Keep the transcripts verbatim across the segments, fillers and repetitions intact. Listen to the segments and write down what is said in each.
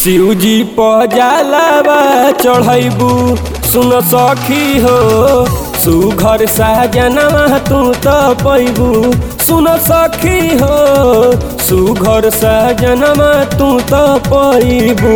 शिवजी पजालावा चढ़ैबू सुन सखी हो सुघर साजनवा तू तो पैबू सुन सखी हो सुघर साजनवा तू तो पैबू।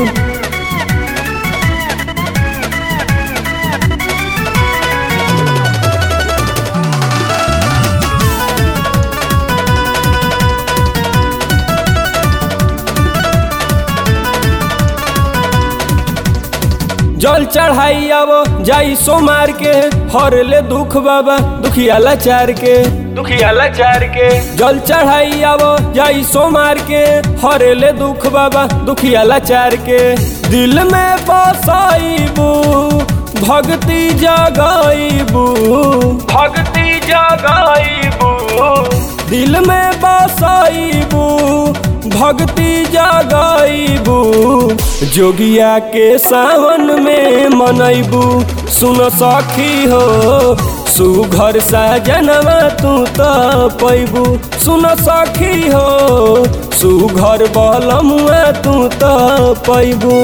जल चढ़ाई आवो जाई सोमार के हर ले दुख बाबा दुखिया लाचार के दुखिया लाचार के जल चढ़ाई आवो जाई सोमार के हर ले दुख बाबा दुखिया लाचार के दिल में बसाईबू भक्ति जगाईबू भक्ति जगाईबू दिल में बसाईबू भक्ति जगाईबू जोगिया के सावन में मनैबू सुन सखी हो सुघर साजनवा तू तो पैबू सुन सखी हो सुघर बलमुआ तू तो पैबू।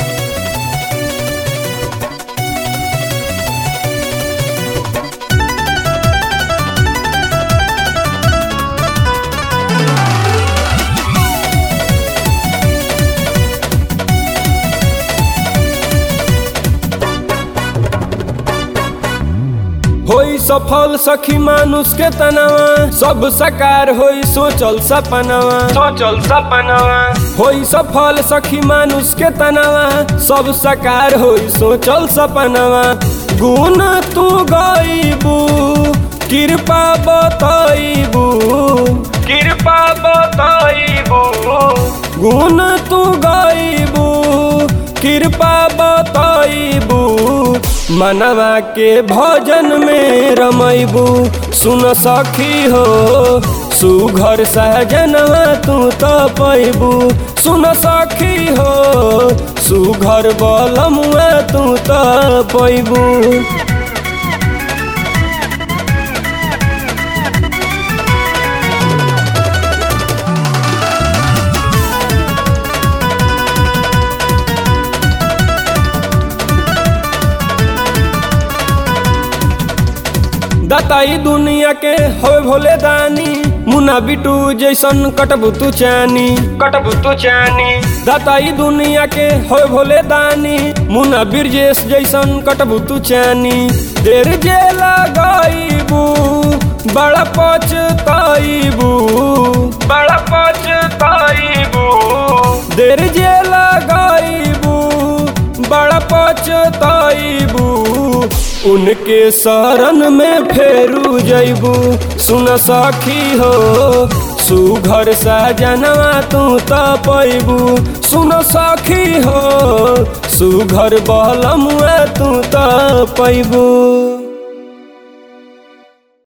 होई सफल सखी मानुष के तनावा सब साकार होई सोचल सपनावा सोचल सपनावा होई सफल सखी मानुष के तनावा सब साकार होई सोचल सपनावा गुण तू गाईबू कृपा बताईबू कृपा बताईबू गुण तू गाईबू कृपा बताईबू मनवा के भजन में रमैबू सुन सखी हो सुघर सहजनवा तू तो पैबू सुन सखी हो सुघर बलमुआ तू तो पैबू। दाताई दुनिया के होए भोले दानी मुना बिटू जैसन कटबू तू चानी कटबू तू चानी दाताई दुनिया के होए भोले दानी मुना बिरजेश जैसन कटबू तू चानी देर जे लगाईबू बड़ा पछताईबू बड़ा पछताईबू देर जे लगाईबू बड़ा पछताईबू उनके शरण में फेरू जैबू सुन सखी हो सुघर साजनवा तू तो पैबू सुन सखी हो सुघर बलमुआ तू तो पैबू।